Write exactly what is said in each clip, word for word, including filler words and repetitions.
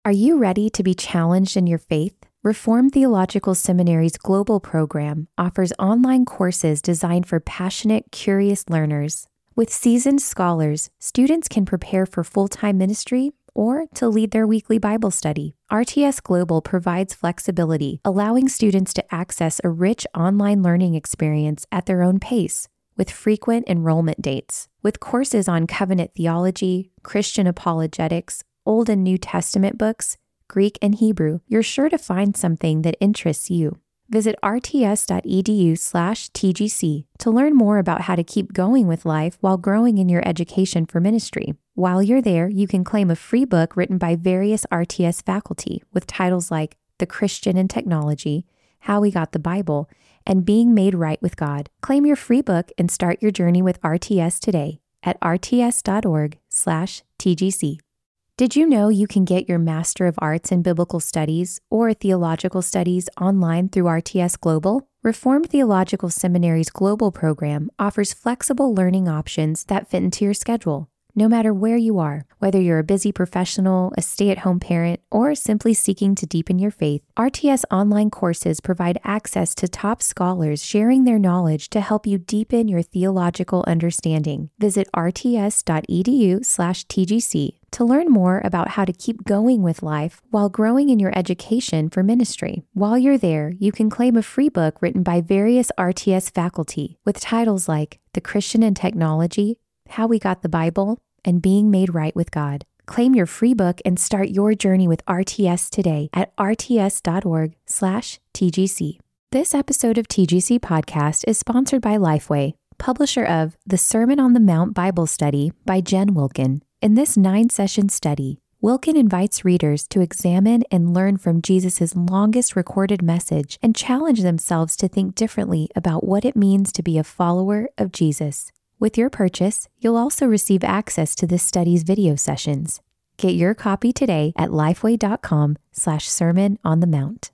Are you ready to be challenged in your faith? Reformed Theological Seminary's global program offers online courses designed for passionate, curious learners. With seasoned scholars, students can prepare for full-time ministry or to lead their weekly Bible study. R T S Global provides flexibility, allowing students to access a rich online learning experience at their own pace, with frequent enrollment dates. With courses on covenant theology, Christian apologetics, Old and New Testament books, Greek and Hebrew, you're sure to find something that interests you. Visit rts.edu slash TGC to learn more about how to keep going with life while growing in your education for ministry. While you're there, you can claim a free book written by various R T S faculty with titles like The Christian in Technology, How We Got the Bible, and Being Made Right with God. Claim your free book and start your journey with R T S today at rts.org slash TGC. Did you know you can get your Master of Arts in Biblical Studies or Theological Studies online through R T S Global? Reformed Theological Seminary's global program offers flexible learning options that fit into your schedule, no matter where you are. Whether you're a busy professional, a stay-at-home parent, or simply seeking to deepen your faith, R T S online courses provide access to top scholars sharing their knowledge to help you deepen your theological understanding. Visit rts.edu slash TGC to learn more about how to keep going with life while growing in your education for ministry. While you're there, you can claim a free book written by various R T S faculty with titles like The Christian in Technology, How We Got the Bible, and Being Made Right with God. Claim your free book and start your journey with R T S today at rts.org slash TGC. This episode of T G C Podcast is sponsored by Lifeway, publisher of The Sermon on the Mount Bible Study by Jen Wilkin. In this nine-session study, Wilkin invites readers to examine and learn from Jesus' longest recorded message and challenge themselves to think differently about what it means to be a follower of Jesus. With your purchase, you'll also receive access to this study's video sessions. Get your copy today at lifeway.com slash sermon on the mount.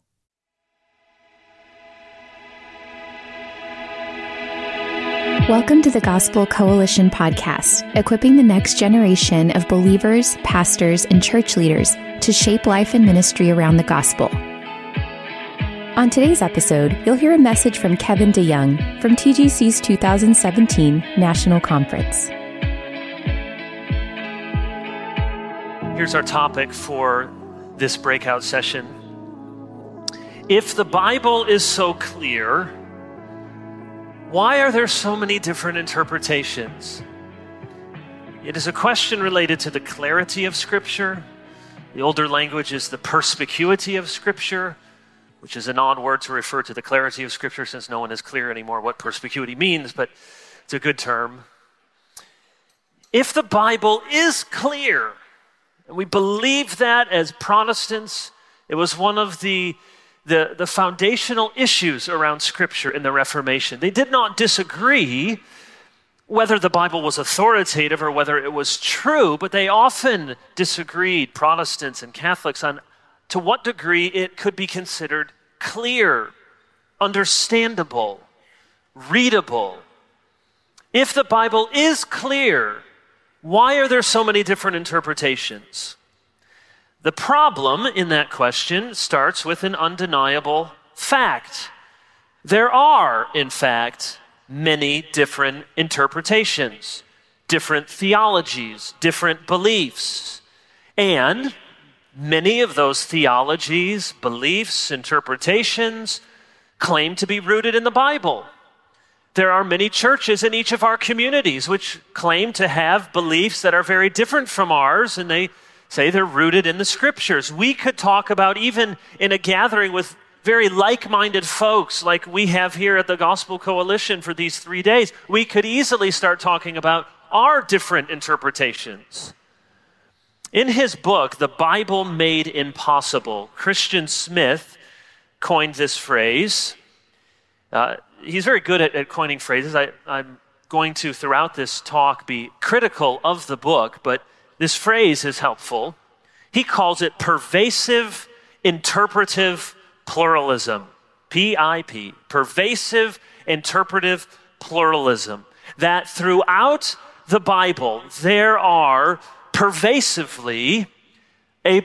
Welcome to the Gospel Coalition podcast, equipping the next generation of believers, pastors, and church leaders to shape life and ministry around the gospel. On today's episode, you'll hear a message from Kevin DeYoung from T G C's two thousand seventeen National Conference. Here's our topic for this breakout session. If the Bible is so clear, why are there so many different interpretations? It is a question related to the clarity of Scripture. The older language is the perspicuity of Scripture, which is an odd word to refer to the clarity of Scripture since no one is clear anymore what perspicuity means, but it's a good term. If the Bible is clear, and we believe that as Protestants, it was one of the The, the foundational issues around Scripture in the Reformation. They did not disagree whether the Bible was authoritative or whether it was true, but they often disagreed, Protestants and Catholics, on to what degree it could be considered clear, understandable, readable. If the Bible is clear, why are there so many different interpretations? The problem in that question starts with an undeniable fact. There are, in fact, many different interpretations, different theologies, different beliefs. And many of those theologies, beliefs, interpretations claim to be rooted in the Bible. There are many churches in each of our communities which claim to have beliefs that are very different from ours, and they say they're rooted in the Scriptures. We could talk about, even in a gathering with very like-minded folks like we have here at the Gospel Coalition for these three days, we could easily start talking about our different interpretations. In his book, The Bible Made Impossible, Christian Smith coined this phrase. Uh, he's very good at, at coining phrases. I, I'm going to, throughout this talk, be critical of the book, but this phrase is helpful. He calls it pervasive interpretive pluralism, P I P, pervasive interpretive pluralism, that throughout the Bible there are pervasively a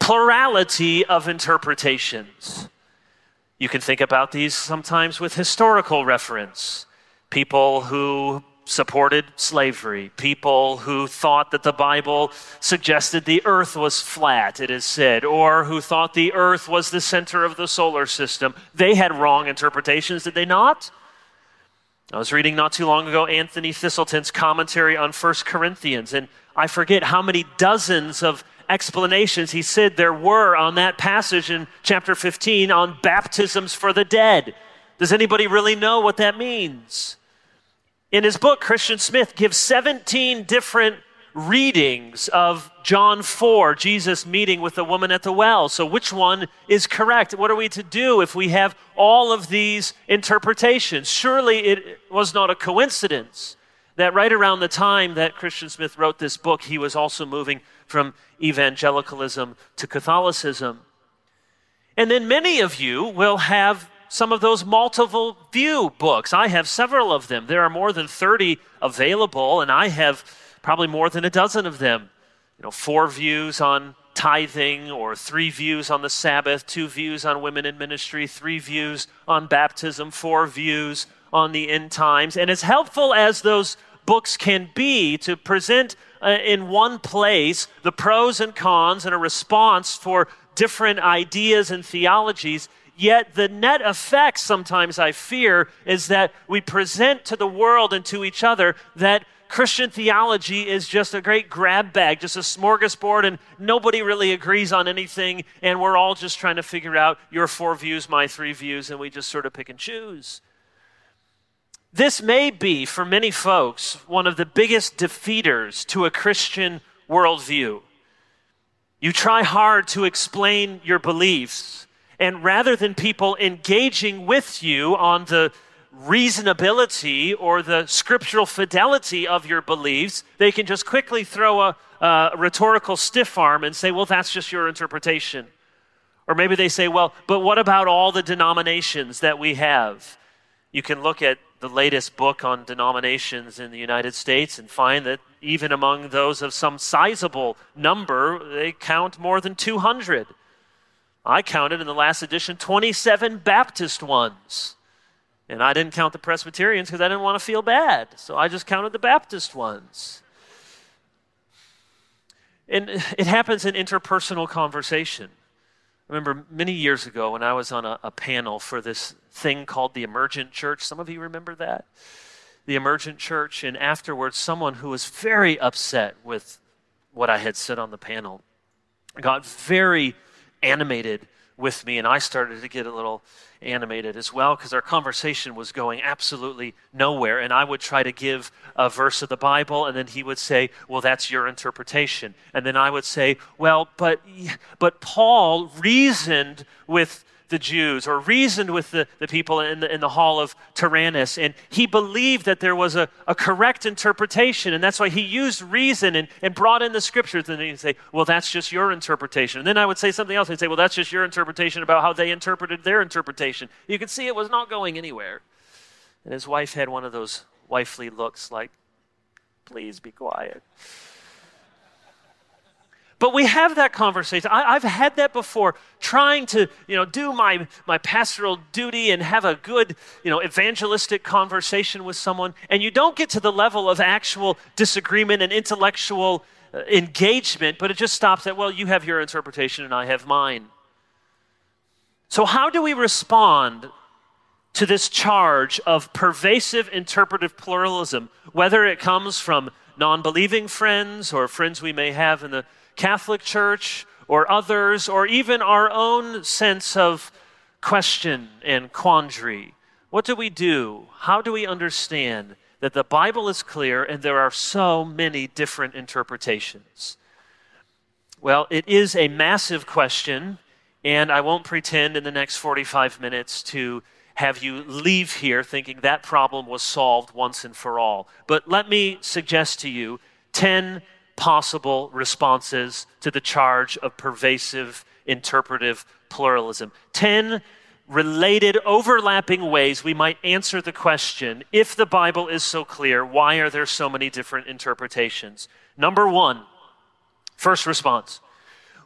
plurality of interpretations. You can think about these sometimes with historical reference. People who supported slavery, people who thought that the Bible suggested the earth was flat, it is said, or who thought the earth was the center of the solar system. They had wrong interpretations, did they not? I was reading not too long ago Anthony Thistleton's commentary on First Corinthians, and I forget how many dozens of explanations he said there were on that passage in chapter fifteen on baptisms for the dead. Does anybody really know what that means? In his book, Christian Smith gives seventeen different readings of John four, Jesus meeting with the woman at the well. So which one is correct? What are we to do if we have all of these interpretations? Surely it was not a coincidence that right around the time that Christian Smith wrote this book, he was also moving from evangelicalism to Catholicism. And then many of you will have some of those multiple view books. I have several of them. There are more than thirty available, and I have probably more than a dozen of them. You know, four views on tithing, or three views on the Sabbath, two views on women in ministry, three views on baptism, four views on the end times. And as helpful as those books can be to present uh, in one place the pros and cons and a response for different ideas and theologies, yet the net effect sometimes, I fear, is that we present to the world and to each other that Christian theology is just a great grab bag, just a smorgasbord, and nobody really agrees on anything, and we're all just trying to figure out your four views, my three views, and we just sort of pick and choose. This may be, for many folks, one of the biggest defeaters to a Christian worldview. You try hard to explain your beliefs, and rather than people engaging with you on the reasonability or the scriptural fidelity of your beliefs, they can just quickly throw a, a rhetorical stiff arm and say, well, that's just your interpretation. Or maybe they say, well, but what about all the denominations that we have? You can look at the latest book on denominations in the United States and find that even among those of some sizable number, they count more than two hundred. I counted in the last edition twenty-seven Baptist ones. And I didn't count the Presbyterians because I didn't want to feel bad. So I just counted the Baptist ones. And it happens in interpersonal conversation. I remember many years ago when I was on a, a panel for this thing called the Emergent Church. Some of you remember that? The Emergent Church. And afterwards, someone who was very upset with what I had said on the panel got very animated with me, and I started to get a little animated as well because our conversation was going absolutely nowhere. And I would try to give a verse of the Bible, and then he would say, well, that's your interpretation. And then I would say, well, but but Paul reasoned with the Jews, or reasoned with the, the people in the, in the hall of Tyrannus, and he believed that there was a, a correct interpretation, and that's why he used reason and, and brought in the scriptures. And then he'd say, well, that's just your interpretation. And then I would say something else, and he'd say, well, that's just your interpretation about how they interpreted their interpretation. You could see it was not going anywhere. And his wife had one of those wifely looks like, please be quiet. But we have that conversation. I, I've had that before, trying to, you know, do my, my pastoral duty and have a good, you know, evangelistic conversation with someone, and you don't get to the level of actual disagreement and intellectual uh, engagement, but it just stops at, well, you have your interpretation and I have mine. So how do we respond to this charge of pervasive interpretive pluralism, whether it comes from non-believing friends or friends we may have in the Catholic Church or others, or even our own sense of question and quandary? What do we do? How do we understand that the Bible is clear and there are so many different interpretations? Well, it is a massive question, and I won't pretend in the next forty-five minutes to have you leave here thinking that problem was solved once and for all. But let me suggest to you ten possible responses to the charge of pervasive interpretive pluralism. Ten related, overlapping ways we might answer the question, if the Bible is so clear, why are there so many different interpretations? Number one, first response,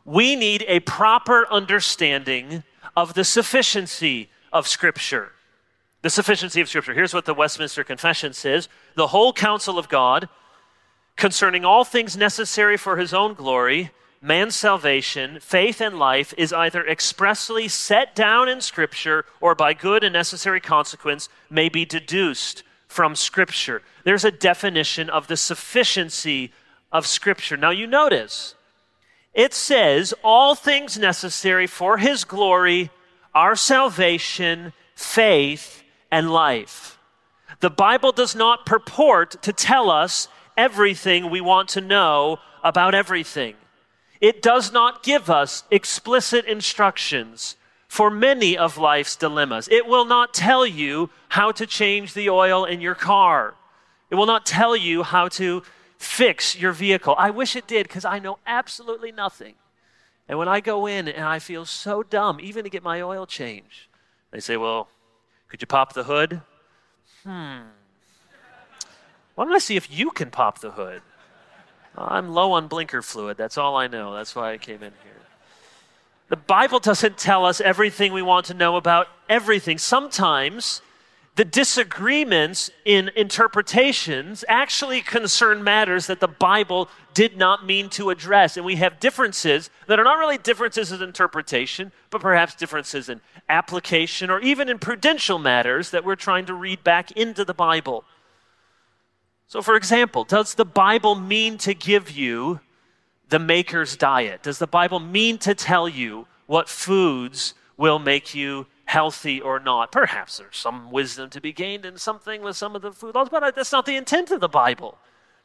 we need a proper understanding of the sufficiency of Scripture. The sufficiency of Scripture. Here's what the Westminster Confession says. The whole counsel of God concerning all things necessary for his own glory, man's salvation, faith, and life is either expressly set down in Scripture or by good and necessary consequence may be deduced from Scripture. There's a definition of the sufficiency of Scripture. Now you notice, it says all things necessary for his glory, our salvation, faith, and life. The Bible does not purport to tell us everything we want to know about everything. It does not give us explicit instructions for many of life's dilemmas. It will not tell you how to change the oil in your car. It will not tell you how to fix your vehicle. I wish it did, because I know absolutely nothing. And when I go in and I feel so dumb, even to get my oil changed, they say, well, could you pop the hood? Hmm. Well, I'm going to see if you can pop the hood. I'm low on blinker fluid. That's all I know. That's why I came in here. The Bible doesn't tell us everything we want to know about everything. Sometimes the disagreements in interpretations actually concern matters that the Bible did not mean to address. And we have differences that are not really differences in interpretation, but perhaps differences in application or even in prudential matters that we're trying to read back into the Bible. So, for example, does the Bible mean to give you the maker's diet? Does the Bible mean to tell you what foods will make you healthy or not? Perhaps there's some wisdom to be gained in something with some of the food laws, but that's not the intent of the Bible.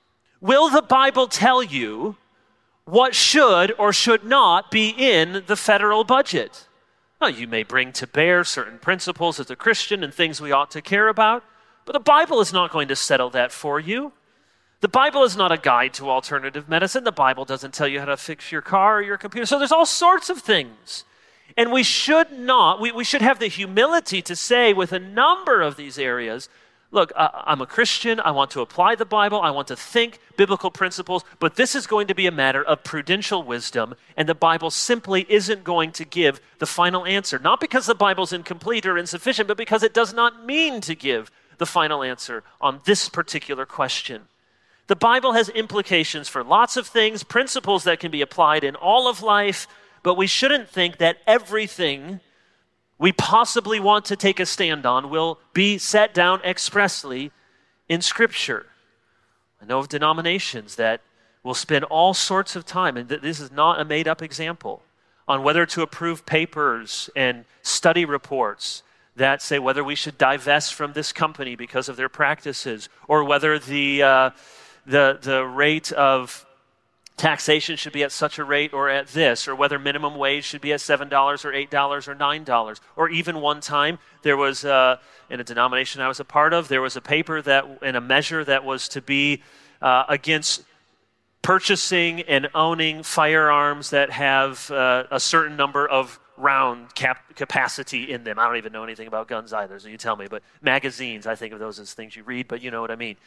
Will the Bible tell you what should or should not be in the federal budget? Now, you may bring to bear certain principles as a Christian and things we ought to care about, but the Bible is not going to settle that for you. The Bible is not a guide to alternative medicine. The Bible doesn't tell you how to fix your car or your computer. So there's all sorts of things. And we should not, we, we should have the humility to say with a number of these areas, look, uh, I'm a Christian, I want to apply the Bible, I want to think biblical principles, but this is going to be a matter of prudential wisdom, and the Bible simply isn't going to give the final answer. Not because the Bible's incomplete or insufficient, but because it does not mean to give the final answer on this particular question. The Bible has implications for lots of things, principles that can be applied in all of life, but we shouldn't think that everything we possibly want to take a stand on will be set down expressly in Scripture. I know of denominations that will spend all sorts of time, and th- this is not a made-up example, on whether to approve papers and study reports that say whether we should divest from this company because of their practices, or whether the uh, the the rate of taxation should be at such a rate or at this, or whether minimum wage should be at seven dollars or eight dollars or nine dollars. Or even one time, there was, uh, in a denomination I was a part of, there was a paper that, and a measure that was to be uh, against purchasing and owning firearms that have uh, a certain number of round cap- capacity in them. I don't even know anything about guns either, so you tell me. But magazines, I think of those as things you read, but you know what I mean.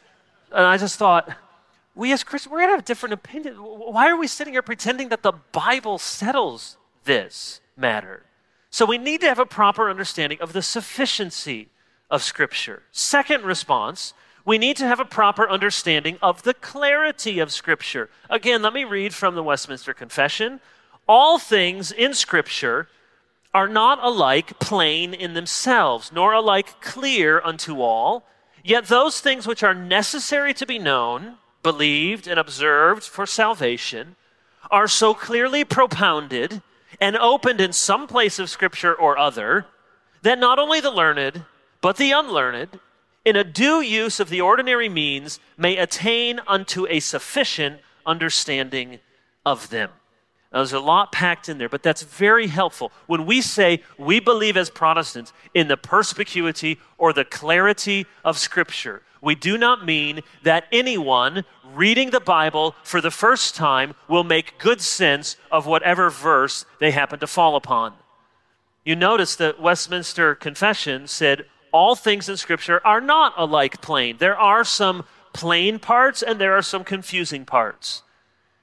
And I just thought, we as Christians, we're going to have different opinions. Why are we sitting here pretending that the Bible settles this matter? So we need to have a proper understanding of the sufficiency of Scripture. Second response, we need to have a proper understanding of the clarity of Scripture. Again, let me read from the Westminster Confession. All things in Scripture are not alike plain in themselves, nor alike clear unto all. Yet those things which are necessary to be known, believed, and observed for salvation are so clearly propounded and opened in some place of Scripture or other that not only the learned, but the unlearned, in a due use of the ordinary means, may attain unto a sufficient understanding of them. Now, there's a lot packed in there, but that's very helpful. When we say we believe as Protestants in the perspicuity or the clarity of Scripture, we do not mean that anyone reading the Bible for the first time will make good sense of whatever verse they happen to fall upon. You notice that Westminster Confession said all things in Scripture are not alike plain. There are some plain parts and there are some confusing parts.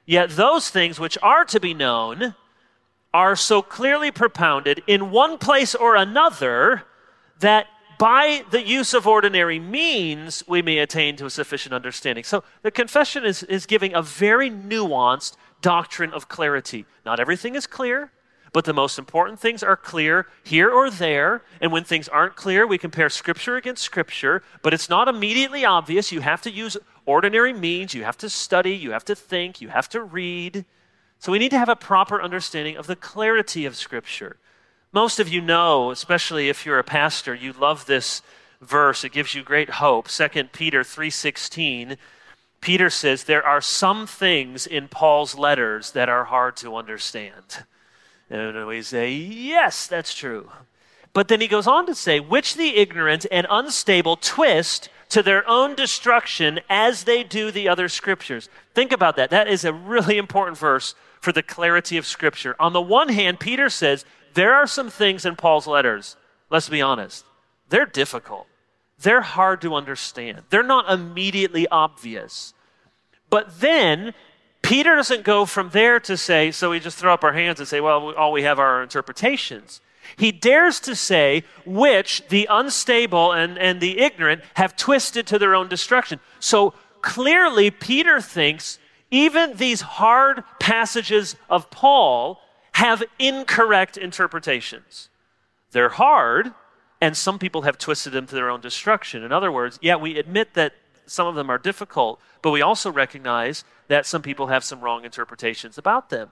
Yet those things which are to be known are so clearly propounded in one place or another that by the use of ordinary means, we may attain to a sufficient understanding. So the confession is, is giving a very nuanced doctrine of clarity. Not everything is clear, but the most important things are clear here or there. And when things aren't clear, we compare Scripture against Scripture, but it's not immediately obvious. You have to use ordinary means. You have to study. You have to think. You have to read. So we need to have a proper understanding of the clarity of Scripture. Most of you know, especially if you're a pastor, you love this verse. It gives you great hope. Second Peter three sixteen, Peter says, there are some things in Paul's letters that are hard to understand. And we say, yes, that's true. But then he goes on to say, which the ignorant and unstable twist to their own destruction as they do the other Scriptures. Think about that. That is a really important verse for the clarity of Scripture. On the one hand, Peter says, there are some things in Paul's letters, let's be honest, they're difficult. They're hard to understand. They're not immediately obvious. But then, Peter doesn't go from there to say, so we just throw up our hands and say, well, all we have are our interpretations. He dares to say, which the unstable and, and the ignorant have twisted to their own destruction. So clearly, Peter thinks even these hard passages of Paul have incorrect interpretations. They're hard, and some people have twisted them to their own destruction. In other words, yeah, we admit that some of them are difficult, but we also recognize that some people have some wrong interpretations about them.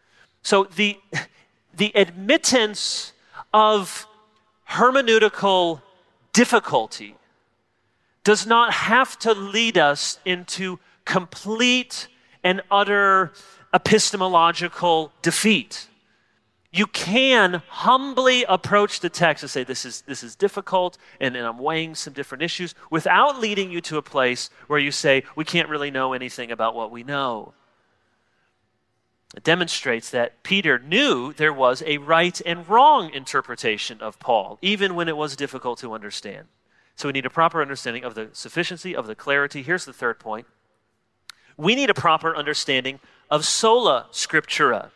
So the, the admittance of hermeneutical difficulty does not have to lead us into complete and utter epistemological defeat. You can humbly approach the text and say, this is, this is difficult, and, and I'm weighing some different issues, without leading you to a place where you say, we can't really know anything about what we know. It demonstrates that Peter knew there was a right and wrong interpretation of Paul, even when it was difficult to understand. So we need a proper understanding of the sufficiency, of the clarity. Here's the third point. We need a proper understanding of sola scriptura.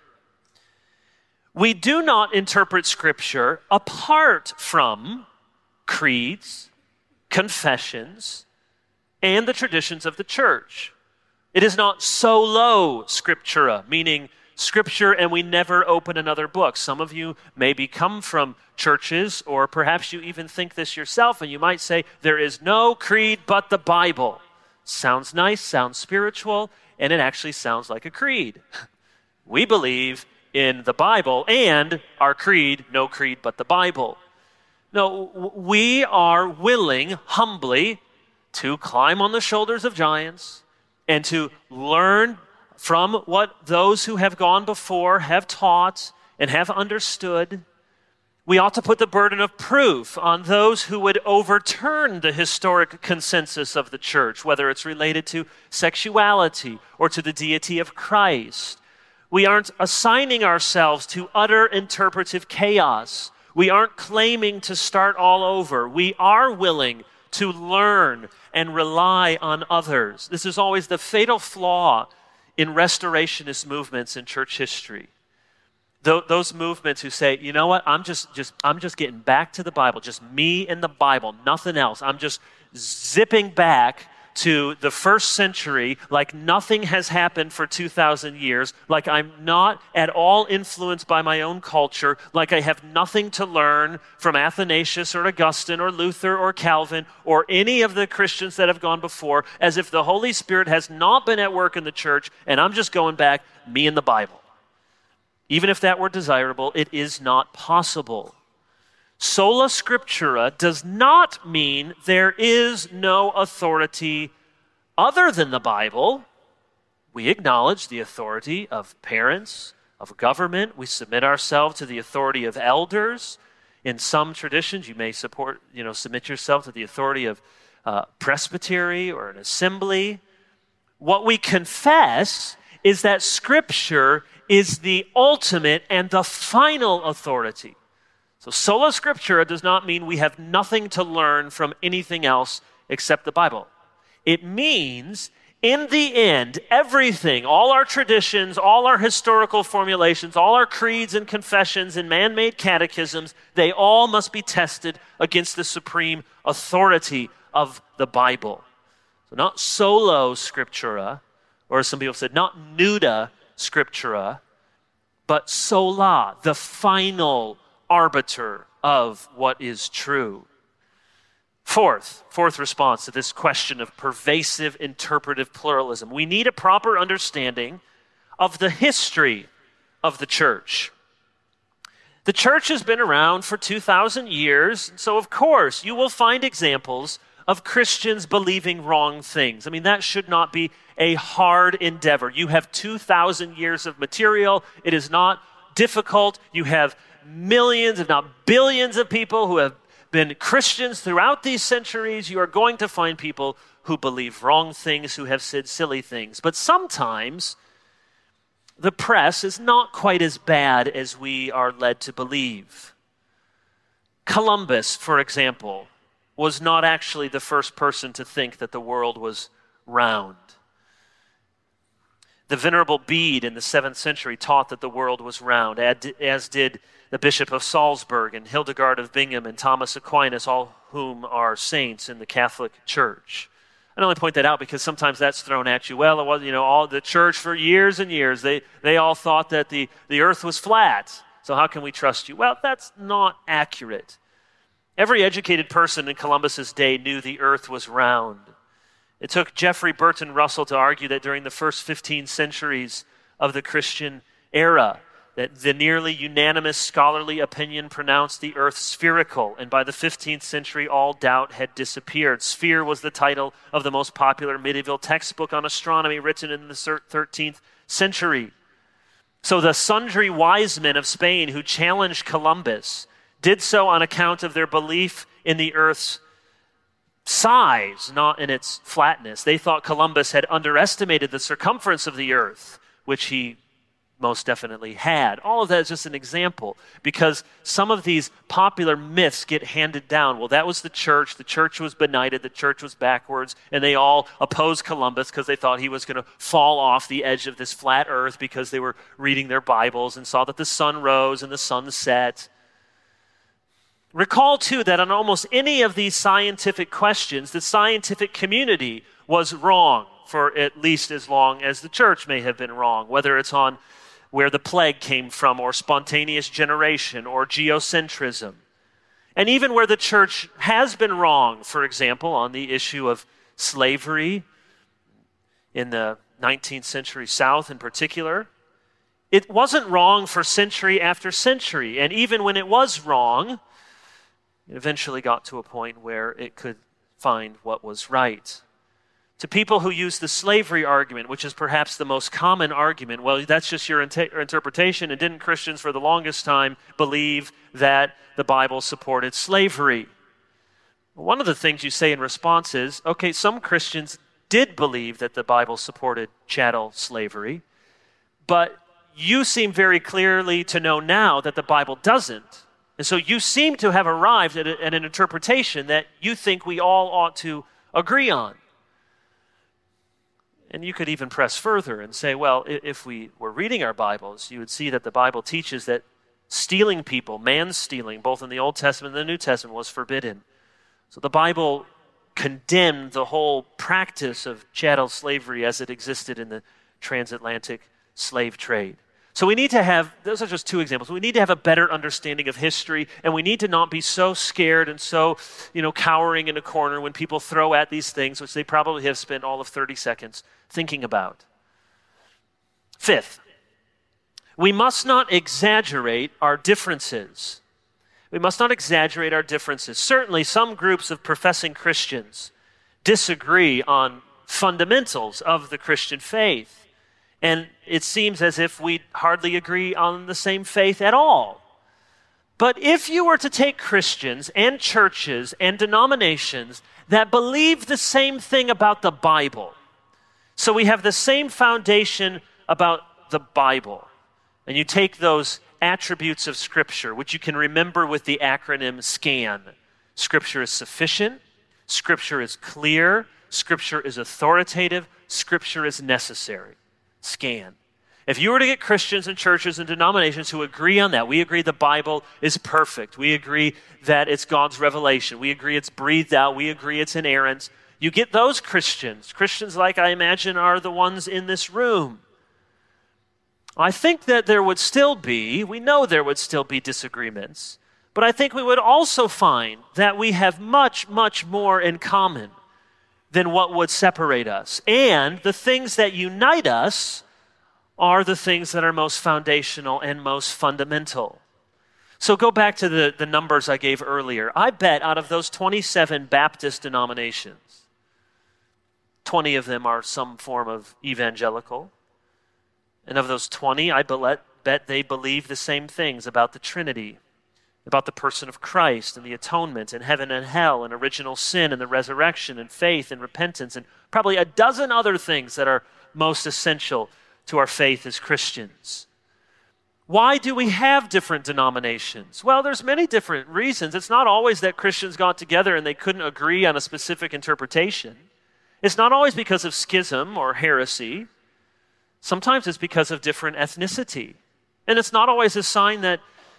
We do not interpret Scripture apart from creeds, confessions, and the traditions of the church. It is not solo scriptura, meaning Scripture and we never open another book. Some of you maybe come from churches, or perhaps you even think this yourself, and you might say, there is no creed but the Bible. Sounds nice, sounds spiritual, and it actually sounds like a creed. We believe in the Bible, and our creed, no creed but the Bible. No, we are willing, humbly, to climb on the shoulders of giants and to learn from what those who have gone before have taught and have understood. We ought to put the burden of proof on those who would overturn the historic consensus of the church, whether it's related to sexuality or to the deity of Christ. We aren't assigning ourselves to utter interpretive chaos. We aren't claiming to start all over. We are willing to learn and rely on others. This is always the fatal flaw in restorationist movements in church history. Th- those movements who say, you know what, I'm just, just, I'm just getting back to the Bible, just me and the Bible, nothing else. I'm just zipping back to the first century like nothing has happened for two thousand years, like I'm not at all influenced by my own culture, like I have nothing to learn from Athanasius or Augustine or Luther or Calvin or any of the Christians that have gone before, as if the Holy Spirit has not been at work in the church and I'm just going back, me and the Bible. Even if that were desirable, it is not possible. Sola scriptura does not mean there is no authority other than the Bible. We acknowledge the authority of parents, of government. We submit ourselves to the authority of elders. In some traditions, you may support, you know, submit yourself to the authority of uh, presbytery or an assembly. What we confess is that Scripture is the ultimate and the final authority. So sola scriptura does not mean we have nothing to learn from anything else except the Bible. It means In the end, everything, all our traditions, all our historical formulations, all our creeds and confessions and man-made catechisms, they all must be tested against the supreme authority of the Bible. So not solo scriptura, or as some people said, not nuda scriptura, but sola, the final arbiter of what is true. Fourth, fourth response to this question of pervasive interpretive pluralism. We need a proper understanding of the history of the church. The church has been around for two thousand years, so of course you will find examples of Christians believing wrong things. I mean, that should not be a hard endeavor. You have two thousand years of material. It is not difficult. You have millions, if not billions of people who have been Christians throughout these centuries. You are going to find people who believe wrong things, who have said silly things. But sometimes the press is not quite as bad as we are led to believe. Columbus, for example, was not actually the first person to think that the world was round. The Venerable Bede in the seventh century taught that the world was round, as did the Bishop of Salzburg and Hildegard of Bingen and Thomas Aquinas, all whom are saints in the Catholic Church. I only point that out because sometimes that's thrown at you. Well, it was, you know, all the church for years and years, they, they all thought that the, the earth was flat. So how can we trust you? Well, that's not accurate. Every educated person in Columbus's day knew the earth was round. It took Jeffrey Burton Russell to argue that during the first fifteen centuries of the Christian era, that the nearly unanimous scholarly opinion pronounced the earth spherical, and by the fifteenth century, all doubt had disappeared. Sphere was the title of the most popular medieval textbook on astronomy written in the thirteenth century. So the sundry wise men of Spain who challenged Columbus did so on account of their belief in the earth's size, not in its flatness. They thought Columbus had underestimated the circumference of the earth, which he most definitely had. All of that is just an example, because some of these popular myths get handed down. Well, that was the church. The church was benighted. The church was backwards, and they all opposed Columbus because they thought he was going to fall off the edge of this flat earth because they were reading their Bibles and saw that the sun rose and the sun set. Recall, too, that on almost any of these scientific questions, the scientific community was wrong for at least as long as the church may have been wrong, whether it's on where the plague came from, or spontaneous generation, or geocentrism. And even where the church has been wrong, for example, on the issue of slavery in the nineteenth century South in particular, it wasn't wrong for century after century. And even when it was wrong, it eventually got to a point where it could find what was right. To people who use the slavery argument, which is perhaps the most common argument, well, that's just your inter- interpretation, and didn't Christians for the longest time believe that the Bible supported slavery? One of the things you say in response is, okay, some Christians did believe that the Bible supported chattel slavery, but you seem very clearly to know now that the Bible doesn't. And so you seem to have arrived at, a, at an interpretation that you think we all ought to agree on. And you could even press further and say, well, if we were reading our Bibles, you would see that the Bible teaches that stealing people, man stealing, both in the Old Testament and the New Testament, was forbidden. So the Bible condemned the whole practice of chattel slavery as it existed in the transatlantic slave trade. So we need to have, those are just two examples, we need to have a better understanding of history, and we need to not be so scared and so, you know, cowering in a corner when people throw at these things, which they probably have spent all of thirty seconds thinking about. Fifth, we must not exaggerate our differences. We must not exaggerate our differences. Certainly some groups of professing Christians disagree on fundamentals of the Christian faith. And it seems as if we hardly agree on the same faith at all. But if you were to take Christians and churches and denominations that believe the same thing about the Bible, so we have the same foundation about the Bible, and you take those attributes of Scripture, which you can remember with the acronym SCAN. Scripture is sufficient, Scripture is clear, Scripture is authoritative. Scripture is necessary. Scan. If you were to get Christians and churches and denominations who agree on that, we agree the Bible is perfect. We agree that it's God's revelation. We agree it's breathed out. We agree it's inerrant. You get those Christians, Christians like I imagine are the ones in this room. I think that there would still be, we know there would still be disagreements, but I think we would also find that we have much, much more in common than what would separate us. And the things that unite us are the things that are most foundational and most fundamental. So go back to the, the numbers I gave earlier. I bet out of those twenty-seven Baptist denominations, twenty of them are some form of evangelical. And of those twenty, I bet they believe the same things about the Trinity, about the person of Christ and the atonement and heaven and hell and original sin and the resurrection and faith and repentance and probably a dozen other things that are most essential to our faith as Christians. Why do we have different denominations? Well, there's many different reasons. It's not always that Christians got together and they couldn't agree on a specific interpretation. It's not always because of schism or heresy. Sometimes it's because of different ethnicity. And it's not always a sign that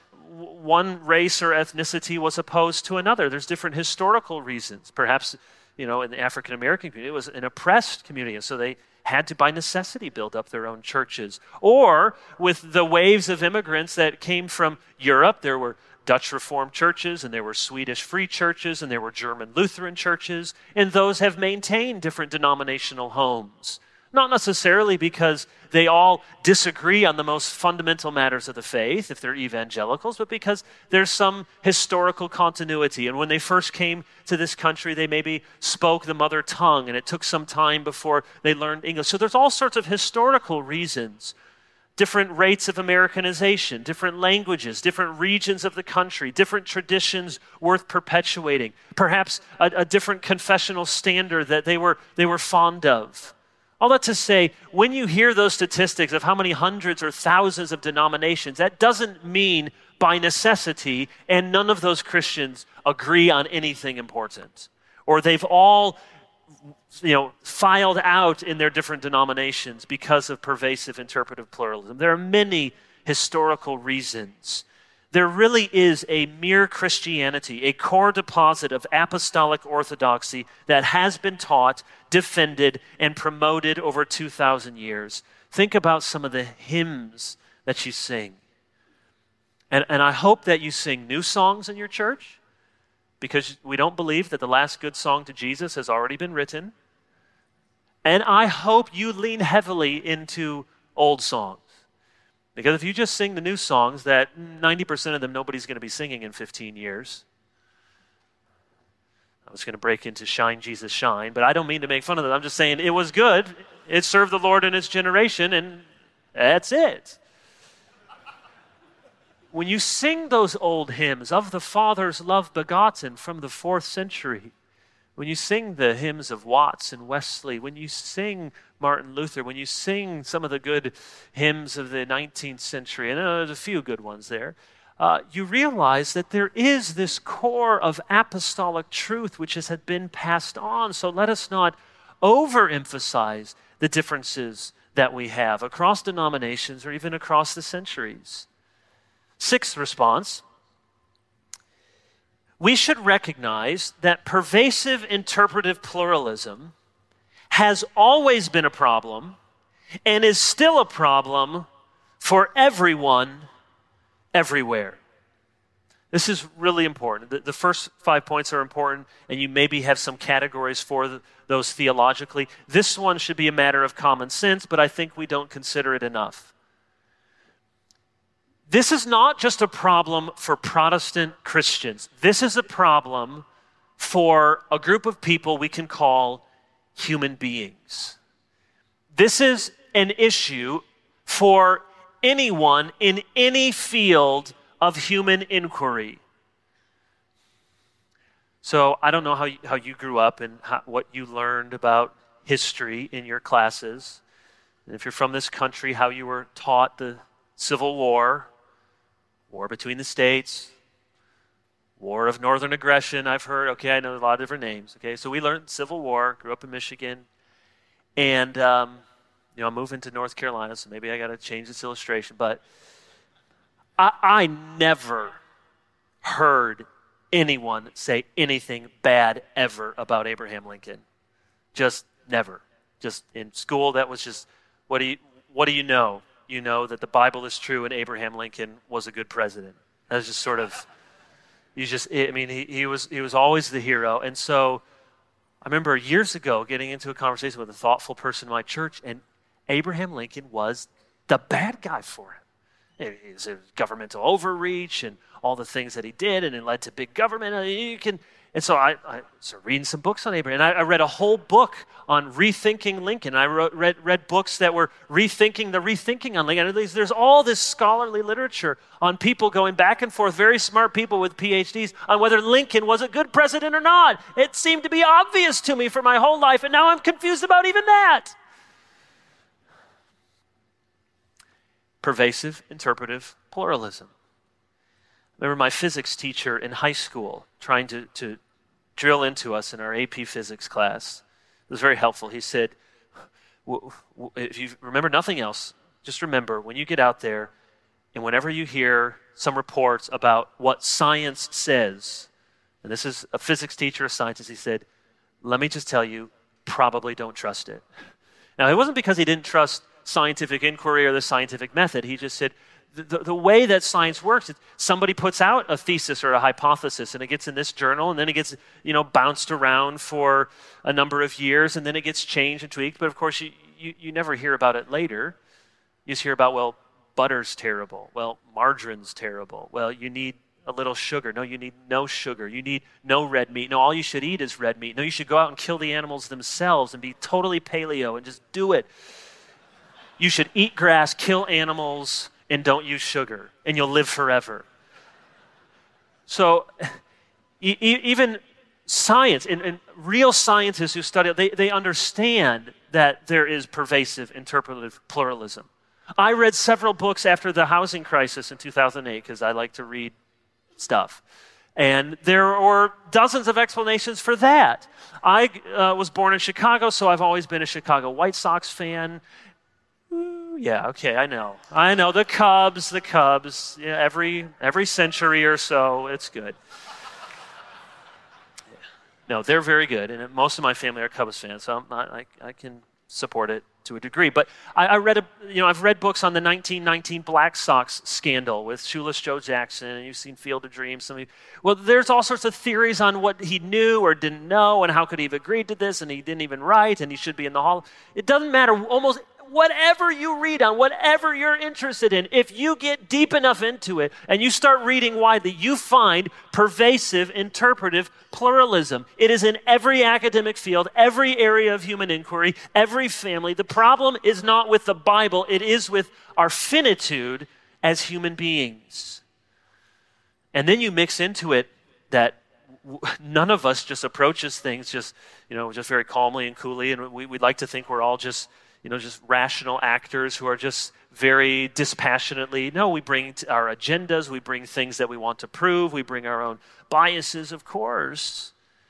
one race or ethnicity was opposed to another. There's different historical reasons. Perhaps, you know, in the African American community, it was an oppressed community, and so they had to, by necessity, build up their own churches. Or with the waves of immigrants that came from Europe, there were Dutch Reformed churches, and there were Swedish Free churches, and there were German Lutheran churches, and those have maintained different denominational homes. Not necessarily because they all disagree on the most fundamental matters of the faith, if they're evangelicals, but because there's some historical continuity. And when they first came to this country, they maybe spoke the mother tongue, and it took some time before they learned English. So there's all sorts of historical reasons. Different rates of Americanization, different languages, different regions of the country, different traditions worth perpetuating. Perhaps a, a different confessional standard that they were, they were fond of. All that to say, when you hear those statistics of how many hundreds or thousands of denominations, that doesn't mean by necessity, and none of those Christians agree on anything important. Or they've all, you know, filed out in their different denominations because of pervasive interpretive pluralism. There are many historical reasons. There really is a mere Christianity, a core deposit of apostolic orthodoxy that has been taught, defended, and promoted over two thousand years. Think about some of the hymns that you sing. And, and I hope that you sing new songs in your church, because we don't believe that the last good song to Jesus has already been written. And I hope you lean heavily into old songs. Because if you just sing the new songs that ninety percent of them nobody's going to be singing in fifteen years. I was going to break into Shine, Jesus, Shine, but I don't mean to make fun of them. I'm just saying it was good. It served the Lord in its generation, and that's it. When you sing those old hymns of the Father's love begotten from the fourth century, when you sing the hymns of Watts and Wesley, when you sing Martin Luther, when you sing some of the good hymns of the nineteenth century, and uh, there's a few good ones there, uh, you realize that there is this core of apostolic truth which has had been passed on. So let us not overemphasize the differences that we have across denominations or even across the centuries. Sixth response. We should recognize that pervasive interpretive pluralism has always been a problem and is still a problem for everyone, everywhere. This is really important. The, the first five points are important, and you maybe have some categories for the, those theologically. This one should be a matter of common sense, but I think we don't consider it enough. This is not just a problem for Protestant Christians. This is a problem for a group of people we can call human beings. This is an issue for anyone in any field of human inquiry. So I don't know how you, how you grew up and how, what you learned about history in your classes. And if you're from this country, how you were taught the Civil War, war between the states, War of Northern Aggression, I've heard. Okay, I know a lot of different names. Okay, so we learned Civil War, grew up in Michigan, and, um, you know, I'm moving to North Carolina, so maybe I got to change this illustration, but I, I never heard anyone say anything bad ever about Abraham Lincoln. Just never. Just in school, that was just, what do you, what do you know? You know that the Bible is true and Abraham Lincoln was a good president. That was just sort of, you just, I mean, he, he was he was always the hero. And so I remember years ago getting into a conversation with a thoughtful person in my church, and Abraham Lincoln was the bad guy for him. It was governmental overreach and all the things that he did, and it led to big government. And you can, and so I, I started reading some books on Abraham. And I, I read a whole book on rethinking Lincoln. I wrote, read, read books that were rethinking the rethinking on Lincoln. There's, there's all this scholarly literature on people going back and forth, very smart people with P H Ds, on whether Lincoln was a good president or not. It seemed to be obvious to me for my whole life, and now I'm confused about even that. Pervasive interpretive pluralism. I remember my physics teacher in high school trying to, to drill into us in our A P physics class. It was very helpful. He said, if you remember nothing else, just remember when you get out there and whenever you hear some reports about what science says, and this is a physics teacher, a scientist, he said, let me just tell you, probably don't trust it. Now, it wasn't because he didn't trust scientific inquiry or the scientific method. He just said, the, the way that science works, is somebody puts out a thesis or a hypothesis, and it gets in this journal, and then it gets, you know, bounced around for a number of years, and then it gets changed and tweaked. But of course, you, you, you never hear about it later. You just hear about, well, butter's terrible. Well, margarine's terrible. Well, you need a little sugar. No, you need no sugar. You need no red meat. No, all you should eat is red meat. No, you should go out and kill the animals themselves and be totally paleo and just do it. You should eat grass, kill animals, and don't use sugar, and you'll live forever. So e- even science, and, and real scientists who study it, they, they understand that there is pervasive interpretive pluralism. I read several books after the housing crisis in two thousand eight, because I like to read stuff. And there were dozens of explanations for that. I uh, was born in Chicago, so I've always been a Chicago White Sox fan. Yeah, okay, I know. I know, the Cubs, the Cubs. Yeah, every every century or so, it's good. Yeah. No, they're very good, and most of my family are Cubs fans, so I'm not, I, I can support it to a degree. But I, I read, a, you know, I've read books on the nineteen nineteen Black Sox scandal with Shoeless Joe Jackson, and you've seen Field of Dreams. Some of you, well, there's all sorts of theories on what he knew or didn't know, and how could he have agreed to this, and he didn't even write, and he should be in the hall. It doesn't matter. Almost whatever you read on, whatever you're interested in, if you get deep enough into it and you start reading widely, you find pervasive interpretive pluralism. It is in every academic field, every area of human inquiry, every family. The problem is not with the Bible, it is with our finitude as human beings. And then you mix into it that none of us just approaches things just, you know, just very calmly and coolly, and we, we'd like to think we're all just, you know, just rational actors who are just very dispassionately. No, we bring our agendas, we bring things that we want to prove, we bring our own biases, of course.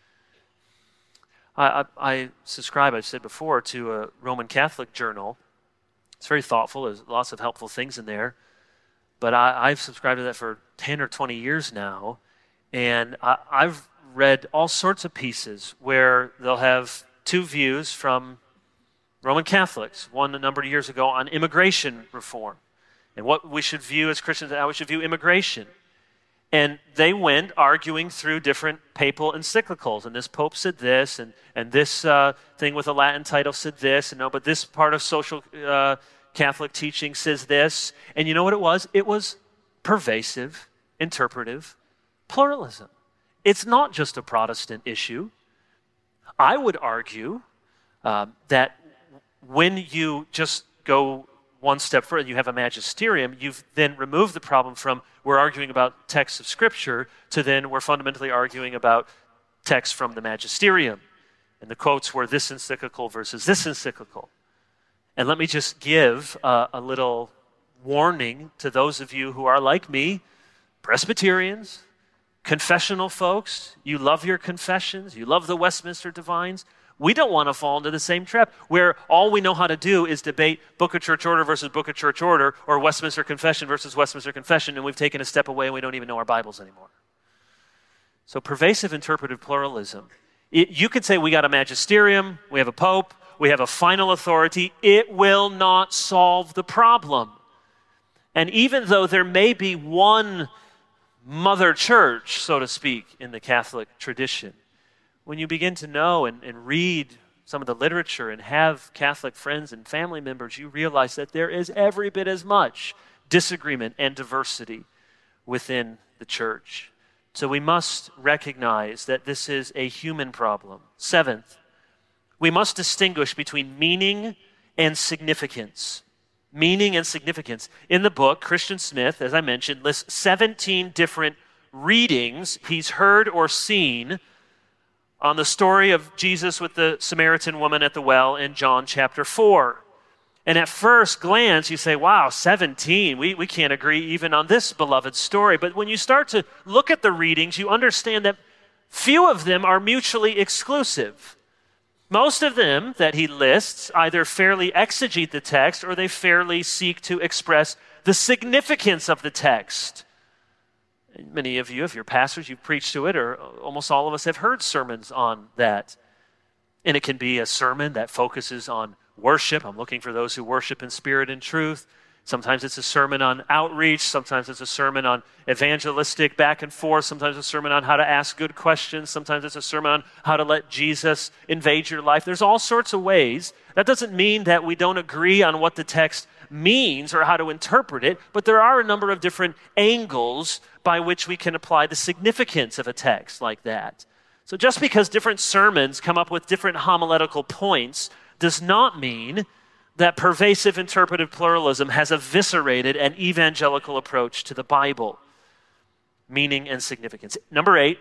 I, I, I subscribe, I've said before, to a Roman Catholic journal. It's very thoughtful, there's lots of helpful things in there. But I, I've subscribed to that for ten or twenty years now, and I, I've read all sorts of pieces where they'll have two views from Roman Catholics, one a number of years ago on immigration reform and what we should view as Christians and how we should view immigration. And they went arguing through different papal encyclicals, and this pope said this, and, and this uh, thing with a Latin title said this, and no, but this part of social uh, Catholic teaching says this. And you know what it was? It was pervasive, interpretive pluralism. It's not just a Protestant issue. I would argue um, that when you just go one step further and you have a magisterium, you've then removed the problem from we're arguing about texts of Scripture to then we're fundamentally arguing about texts from the magisterium. And the quotes were this encyclical versus this encyclical. And let me just give uh, a little warning to those of you who are like me, Presbyterians, confessional folks, you love your confessions, you love the Westminster Divines. We don't want to fall into the same trap where all we know how to do is debate Book of Church Order versus Book of Church Order or Westminster Confession versus Westminster Confession, and we've taken a step away and we don't even know our Bibles anymore. So pervasive interpretive pluralism. It, you could say we got a magisterium, we have a pope, we have a final authority. It will not solve the problem. And even though there may be one mother church, so to speak, in the Catholic tradition, when you begin to know and, and read some of the literature and have Catholic friends and family members, you realize that there is every bit as much disagreement and diversity within the church. So we must recognize that this is a human problem. Seventh, we must distinguish between meaning and significance. Meaning and significance. In the book, Christian Smith, as I mentioned, lists seventeen different readings he's heard or seen on the story of Jesus with the Samaritan woman at the well in John chapter four. And at first glance, you say, wow, seventeen, we, we can't agree even on this beloved story. But when you start to look at the readings, you understand that few of them are mutually exclusive. Most of them that he lists either fairly exegete the text or they fairly seek to express the significance of the text. Many of you, if you're pastors, you've preached to it, or almost all of us have heard sermons on that. And it can be a sermon that focuses on worship. I'm looking for those who worship in spirit and truth. Sometimes it's a sermon on outreach. Sometimes it's a sermon on evangelistic back and forth. Sometimes it's a sermon on how to ask good questions. Sometimes it's a sermon on how to let Jesus invade your life. There's all sorts of ways. That doesn't mean that we don't agree on what the text means or how to interpret it, but there are a number of different angles by which we can apply the significance of a text like that. So just because different sermons come up with different homiletical points does not mean that pervasive interpretive pluralism has eviscerated an evangelical approach to the Bible. Meaning and significance. Number eight,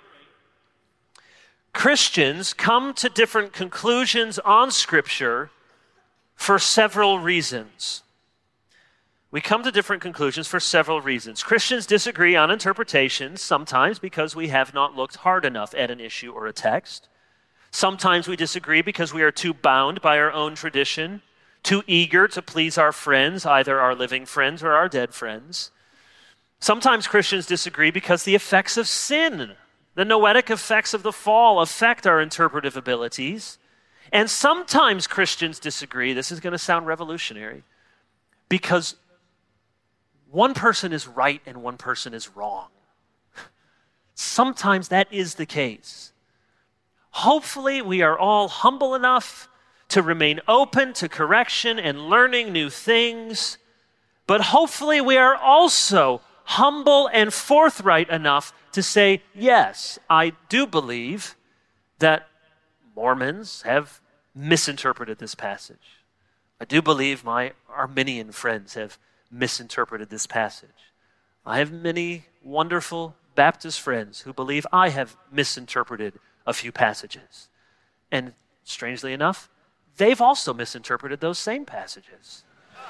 Christians come to different conclusions on Scripture for several reasons. We come to different conclusions for several reasons. Christians disagree on interpretations, sometimes because we have not looked hard enough at an issue or a text. Sometimes we disagree because we are too bound by our own tradition, too eager to please our friends, either our living friends or our dead friends. Sometimes Christians disagree because the effects of sin, the noetic effects of the fall, affect our interpretive abilities. And sometimes Christians disagree, this is going to sound revolutionary, because one person is right and one person is wrong. Sometimes that is the case. Hopefully we are all humble enough to remain open to correction and learning new things. But hopefully we are also humble and forthright enough to say, yes, I do believe that Mormons have misinterpreted this passage. I do believe my Arminian friends have misinterpreted this passage. I have many wonderful Baptist friends who believe I have misinterpreted a few passages. And strangely enough, they've also misinterpreted those same passages.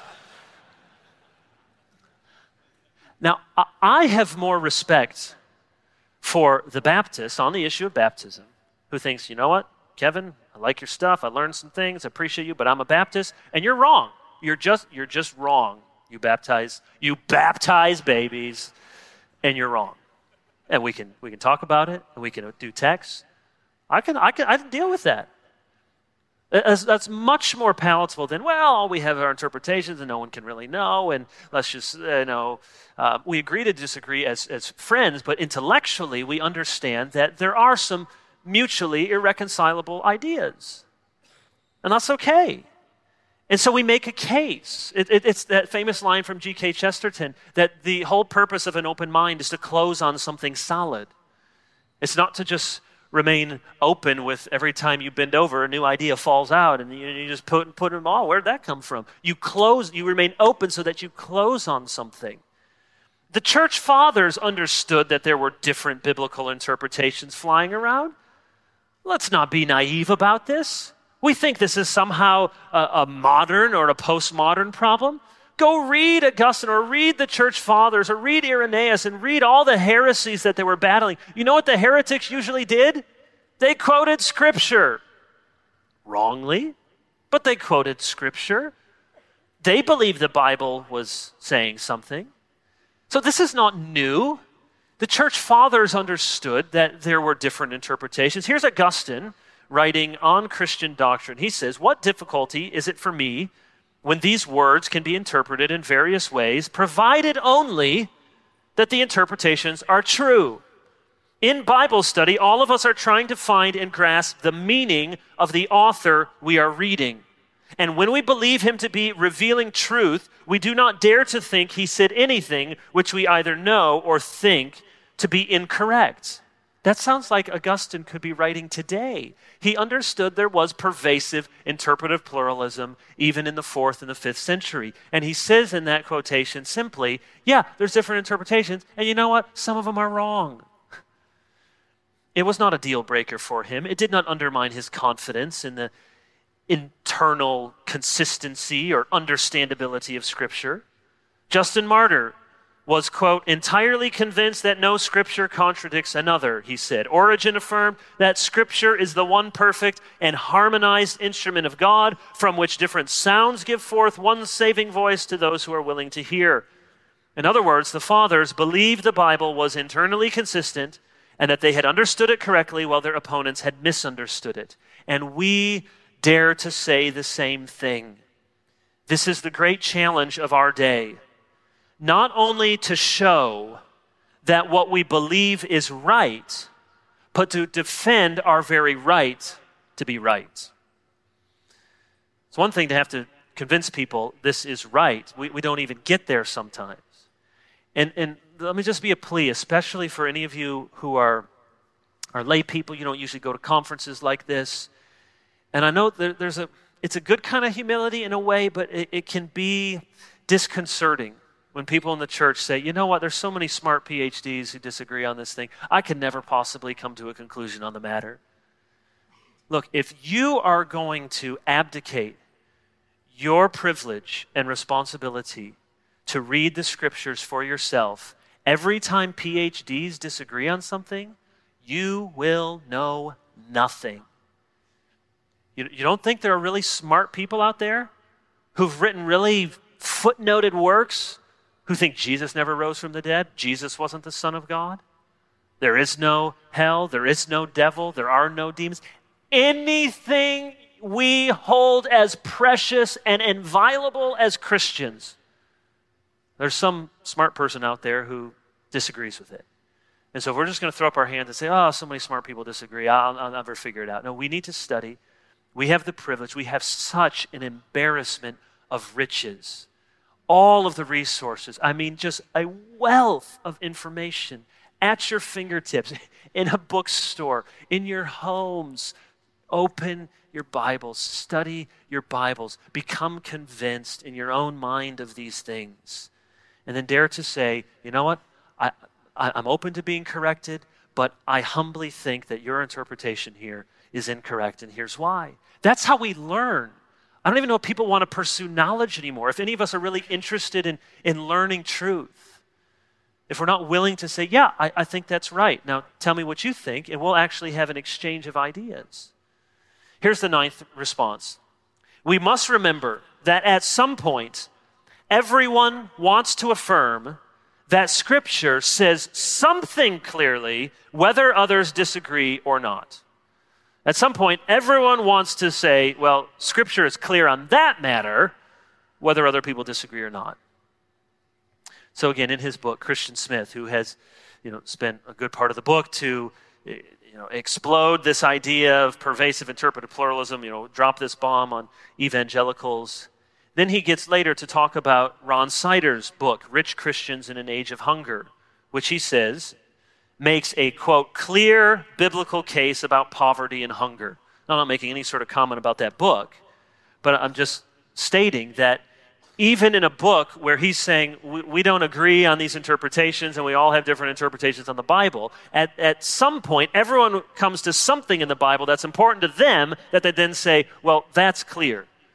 Now, I have more respect for the Baptist on the issue of baptism, who thinks, you know what, Kevin, I like your stuff, I learned some things, I appreciate you, but I'm a Baptist, and you're wrong. You're just you're just wrong. You baptize, you baptize babies, and you're wrong. And we can we can talk about it, and we can do texts. I can I can I can deal with that. That's, that's much more palatable than, well, all we have are interpretations and no one can really know, and let's just, you know, uh, we agree to disagree as, as friends, but intellectually we understand that there are some mutually irreconcilable ideas. And that's okay. And so we make a case. It, it, it's that famous line from G K Chesterton that the whole purpose of an open mind is to close on something solid. It's not to just remain open with every time you bend over, a new idea falls out, and you, you just put, put them all. Where'd that come from? You close, you remain open so that you close on something. The church fathers understood that there were different biblical interpretations flying around. Let's not be naive about this. We think this is somehow a, a modern or a postmodern problem. Go read Augustine or read the church fathers or read Irenaeus and read all the heresies that they were battling. You know what the heretics usually did? They quoted Scripture. Wrongly, but they quoted Scripture. They believed the Bible was saying something. So this is not new. The church fathers understood that there were different interpretations. Here's Augustine writing on Christian doctrine. He says, "What difficulty is it for me when these words can be interpreted in various ways, provided only that the interpretations are true? In Bible study, all of us are trying to find and grasp the meaning of the author we are reading. And when we believe him to be revealing truth, we do not dare to think he said anything which we either know or think to be incorrect." That sounds like Augustine could be writing today. He understood there was pervasive interpretive pluralism even in the fourth and the fifth century. And he says in that quotation simply, yeah, there's different interpretations, and you know what? Some of them are wrong. It was not a deal breaker for him. It did not undermine his confidence in the internal consistency or understandability of Scripture. Justin Martyr was, quote, entirely convinced that no Scripture contradicts another, he said. Origen affirmed that Scripture is the one perfect and harmonized instrument of God from which different sounds give forth one saving voice to those who are willing to hear. In other words, the fathers believed the Bible was internally consistent and that they had understood it correctly while their opponents had misunderstood it. And we dare to say the same thing. This is the great challenge of our day. Not only to show that what we believe is right, but to defend our very right to be right. It's one thing to have to convince people this is right. We, we don't even get there sometimes. And, and let me just be a plea, especially for any of you who are, are lay people. You don't usually go to conferences like this. And I know there, there's a, it's a good kind of humility in a way, but it, it can be disconcerting when people in the church say, you know what, there's so many smart P H Ds who disagree on this thing. I can never possibly come to a conclusion on the matter. Look, if you are going to abdicate your privilege and responsibility to read the Scriptures for yourself, every time P H Ds disagree on something, you will know nothing. You, you don't think there are really smart people out there who've written really footnoted works who think Jesus never rose from the dead? Jesus wasn't the Son of God? There is no hell, there is no devil, there are no demons. Anything we hold as precious and inviolable as Christians, there's some smart person out there who disagrees with it. And so if we're just going to throw up our hands and say, oh, so many smart people disagree, I'll, I'll never figure it out. No, we need to study. We have the privilege. We have such an embarrassment of riches. All of the resources. I mean, just a wealth of information at your fingertips, in a bookstore, in your homes. Open your Bibles, study your Bibles, become convinced in your own mind of these things. And then dare to say, you know what, I, I, I'm open to being corrected, but I humbly think that your interpretation here is incorrect, and here's why. That's how we learn. I don't even know if people want to pursue knowledge anymore, if any of us are really interested in, in learning truth. If we're not willing to say, yeah, I, I think that's right. Now, tell me what you think, and we'll actually have an exchange of ideas. Here's the ninth response. We must remember that at some point, everyone wants to affirm that Scripture says something clearly, whether others disagree or not. At some point, everyone wants to say, well, Scripture is clear on that matter, whether other people disagree or not. So again, in his book, Christian Smith, who has, you know, spent a good part of the book to, you know, explode this idea of pervasive interpretive pluralism, you know, drop this bomb on evangelicals. Then he gets later to talk about Ron Sider's book, Rich Christians in an Age of Hunger, which he says makes a, quote, clear biblical case about poverty and hunger. Now, I'm not making any sort of comment about that book, but I'm just stating that even in a book where he's saying we, we don't agree on these interpretations and we all have different interpretations on the Bible, at, at some point, everyone comes to something in the Bible that's important to them that they then say, well, that's clear.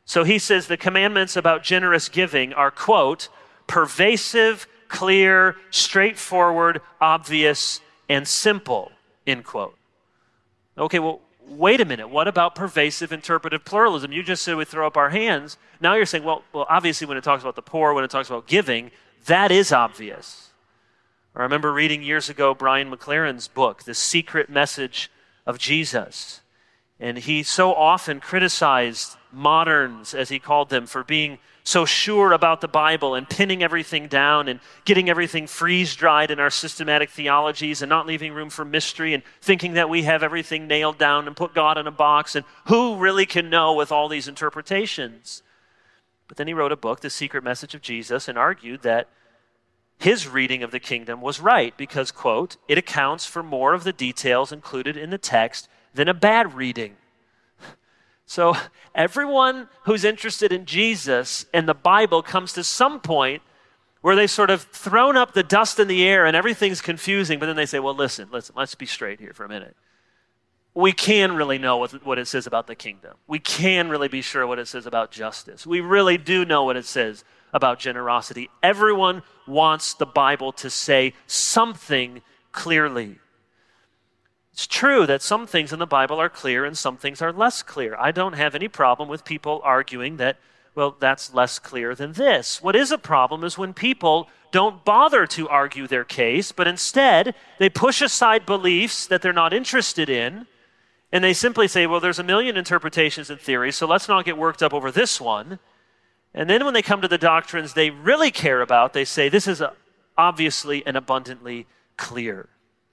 So he says the commandments about generous giving are, quote, pervasive, clear, straightforward, obvious, and simple, end quote. Okay, well, wait a minute. What about pervasive interpretive pluralism? You just said we throw up our hands. Now you're saying, well, well, obviously when it talks about the poor, when it talks about giving, that is obvious. I remember reading years ago Brian McLaren's book, The Secret Message of Jesus. And he so often criticized moderns, as he called them, for being so sure about the Bible and pinning everything down and getting everything freeze-dried in our systematic theologies and not leaving room for mystery and thinking that we have everything nailed down and put God in a box, and who really can know with all these interpretations? But then he wrote a book, The Secret Message of Jesus, and argued that his reading of the kingdom was right because, quote, it accounts for more of the details included in the text than a bad reading. So everyone who's interested in Jesus and the Bible comes to some point where they've sort of thrown up the dust in the air and everything's confusing, but then they say, well, listen, listen, let's be straight here for a minute. We can really know what, what it says about the kingdom. We can really be sure what it says about justice. We really do know what it says about generosity. Everyone wants the Bible to say something clearly. It's true that some things in the Bible are clear and some things are less clear. I don't have any problem with people arguing that, well, that's less clear than this. What is a problem is when people don't bother to argue their case, but instead they push aside beliefs that they're not interested in, and they simply say, well, there's a million interpretations and theories, so let's not get worked up over this one. And then when they come to the doctrines they really care about, they say, this is obviously and abundantly clear.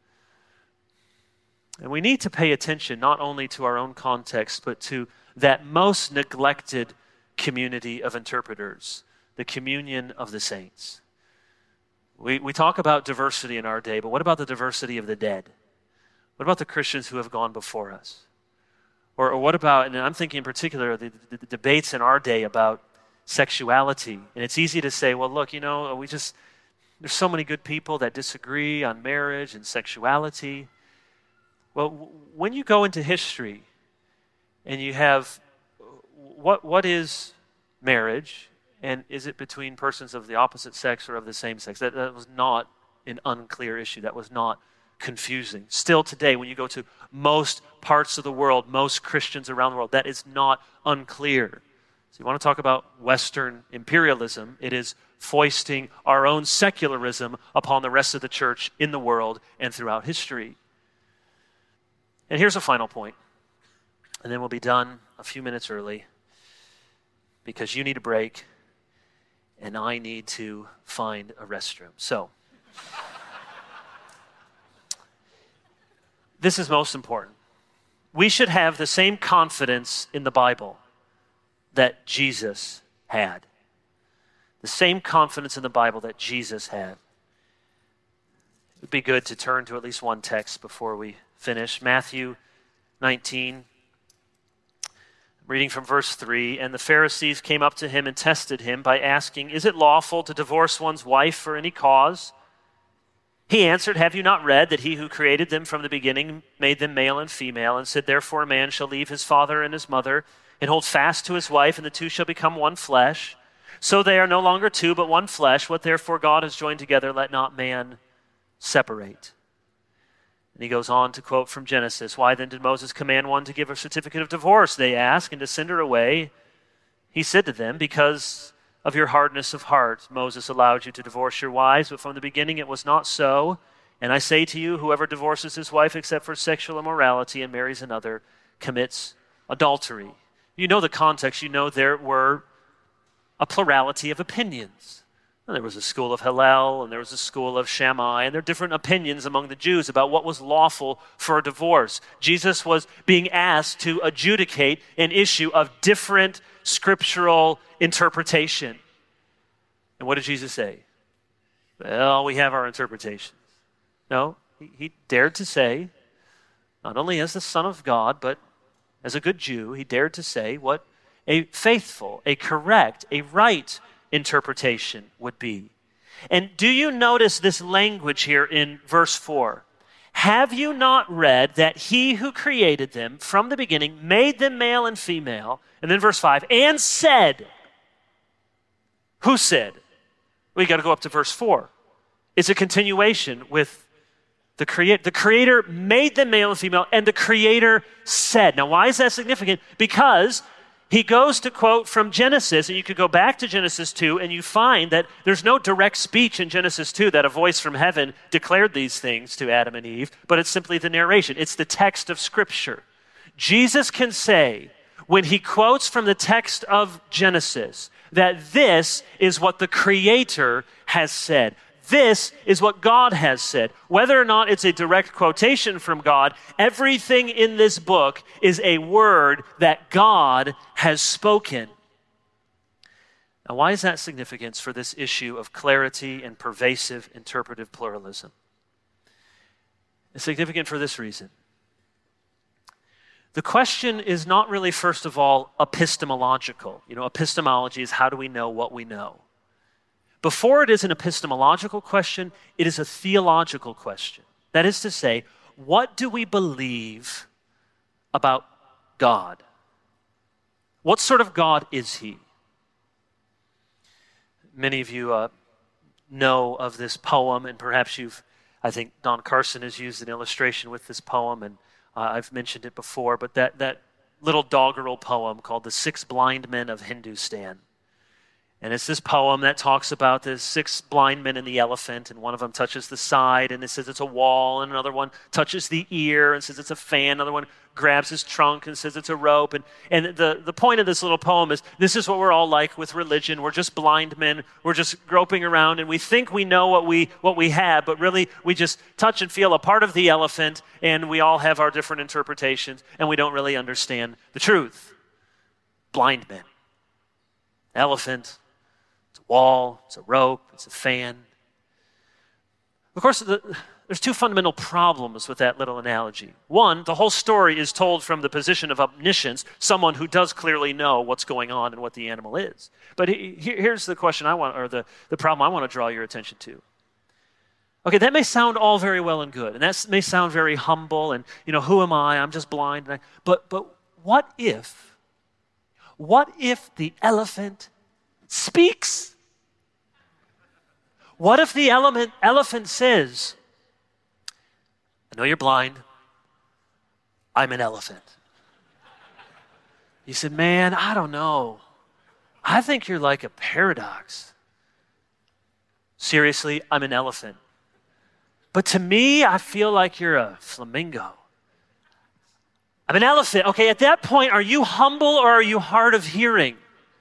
And we need to pay attention not only to our own context, but to that most neglected community of interpreters, the communion of the saints. We, we talk about diversity in our day, but what about the diversity of the dead? What about the Christians who have gone before us? Or, or what about, and I'm thinking in particular, the, the, the debates in our day about sexuality. And it's easy to say, well, look, you know, we just, there's so many good people that disagree on marriage and sexuality. Well, w- when you go into history and you have, what what is marriage? And is it between persons of the opposite sex or of the same sex? That, that was not an unclear issue. That was not confusing. Still today, when you go to most parts of the world, most Christians around the world, that is not unclear. So you want to talk about Western imperialism, it is foisting our own secularism upon the rest of the church in the world and throughout history. And here's a final point, and then we'll be done a few minutes early because you need a break and I need to find a restroom. So, this is most important. We should have the same confidence in the Bible that Jesus had. The same confidence in the Bible that Jesus had. It would be good to turn to at least one text before we finish. Matthew nineteen, reading from verse three. And the Pharisees came up to him and tested him by asking, is it lawful to divorce one's wife for any cause? He answered, have you not read that he who created them from the beginning made them male and female, and said, therefore a man shall leave his father and his mother and hold fast to his wife, and the two shall become one flesh. So they are no longer two, but one flesh. What therefore God has joined together, let not man separate. And he goes on to quote from Genesis. Why then did Moses command one to give a certificate of divorce, they ask, and to send her away? He said to them, because of your hardness of heart, Moses allowed you to divorce your wives, but from the beginning it was not so. And I say to you, whoever divorces his wife except for sexual immorality and marries another commits adultery. You know the context. You know there were a plurality of opinions. And there was a school of Hillel, and there was a school of Shammai, and there are different opinions among the Jews about what was lawful for a divorce. Jesus was being asked to adjudicate an issue of different scriptural interpretation. And what did Jesus say? Well, we have our interpretations. No, he, he dared to say, not only as the Son of God, but as a good Jew, he dared to say what a faithful, a correct, a right interpretation would be. And do you notice this language here in verse four? Have you not read that he who created them from the beginning made them male and female? And then verse five, and said, who said? We got to go up to verse four. It's a continuation with the creator. The creator made them male and female, and the creator said. Now, why is that significant? Because he goes to quote from Genesis, and you could go back to Genesis two, and you find that there's no direct speech in Genesis two that a voice from heaven declared these things to Adam and Eve, but it's simply the narration. It's the text of Scripture. Jesus can say, when he quotes from the text of Genesis, that this is what the Creator has said. This is what God has said. Whether or not it's a direct quotation from God, everything in this book is a word that God has spoken. Now, why is that significant for this issue of clarity and pervasive interpretive pluralism? It's significant for this reason. The question is not really, first of all, epistemological. You know, epistemology is how do we know what we know? Before it is an epistemological question, it is a theological question. That is to say, what do we believe about God? What sort of God is he? Many of you uh, know of this poem, and perhaps you've, I think Don Carson has used an illustration with this poem, and uh, I've mentioned it before, but that, that little doggerel poem called The Six Blind Men of Hindustan. And it's this poem that talks about the six blind men and the elephant, and one of them touches the side, and it says it's a wall, and another one touches the ear and says it's a fan, another one grabs his trunk and says it's a rope. And, and the, the point of this little poem is, this is what we're all like with religion. We're just blind men. We're just groping around, and we think we know what we, what we have, but really we just touch and feel a part of the elephant, and we all have our different interpretations, and we don't really understand the truth. Blind men. Elephant. It's a wall, it's a rope, it's a fan. Of course, the, there's two fundamental problems with that little analogy. One, the whole story is told from the position of omniscience, someone who does clearly know what's going on and what the animal is. But he, here's the question I want, or the, the problem I want to draw your attention to. Okay, that may sound all very well and good, and that may sound very humble, and, you know, who am I? I'm just blind. And I, but, but what if, what if the elephant speaks? What if the element, elephant says, I know you're blind. I'm an elephant. You said, man, I don't know. I think you're like a paradox. Seriously, I'm an elephant. But to me, I feel like you're a flamingo. I'm an elephant. Okay, at that point, are you humble or are you hard of hearing?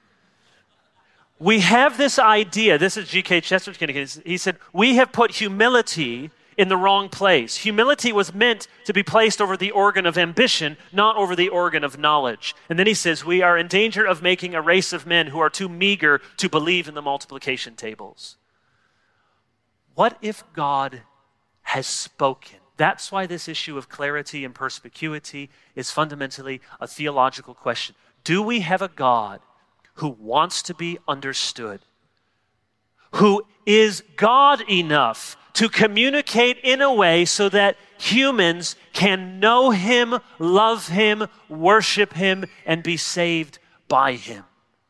We have this idea, this is G K Chesterton, he said, we have put humility in the wrong place. Humility was meant to be placed over the organ of ambition, not over the organ of knowledge. And then he says, we are in danger of making a race of men who are too meager to believe in the multiplication tables. What if God has spoken? That's why this issue of clarity and perspicuity is fundamentally a theological question. Do we have a God who wants to be understood, who is God enough to communicate in a way so that humans can know him, love him, worship him, and be saved by him?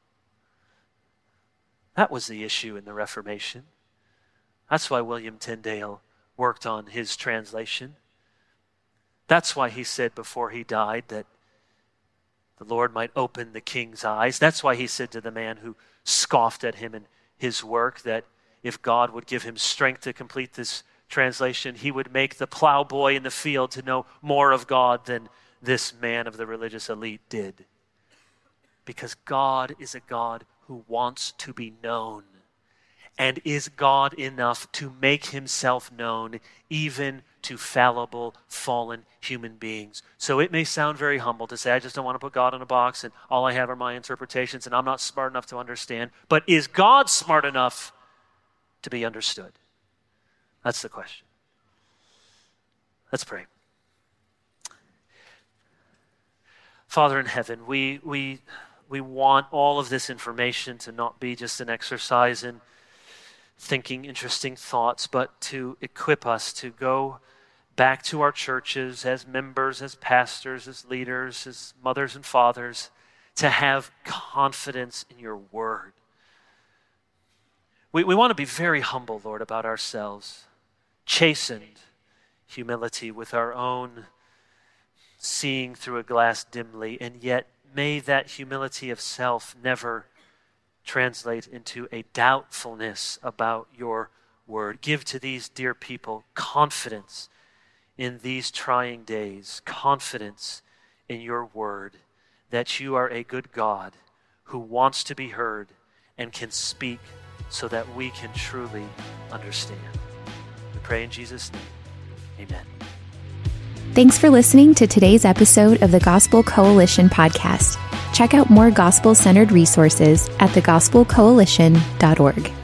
That was the issue in the Reformation. That's why William Tyndale worked on his translation. That's why he said before he died that the Lord might open the king's eyes. That's why he said to the man who scoffed at him in his work that if God would give him strength to complete this translation, he would make the plowboy in the field to know more of God than this man of the religious elite did. Because God is a God who wants to be known and is God enough to make himself known even to fallible, fallen human beings. So it may sound very humble to say, I just don't want to put God in a box and all I have are my interpretations and I'm not smart enough to understand. But is God smart enough to be understood? That's the question. Let's pray. Father in heaven, we we we want all of this information to not be just an exercise in thinking interesting thoughts, but to equip us to go back to our churches as members, as pastors, as leaders, as mothers and fathers, to have confidence in your word. We, we want to be very humble, Lord, about ourselves, chastened humility with our own seeing through a glass dimly, and yet may that humility of self never translate into a doubtfulness about your word. Give to these dear people confidence in these trying days, confidence in your word, that you are a good God who wants to be heard and can speak so that we can truly understand. We pray in Jesus' name. Amen. Thanks for listening to today's episode of the Gospel Coalition podcast. Check out more gospel-centered resources at the gospel coalition dot org.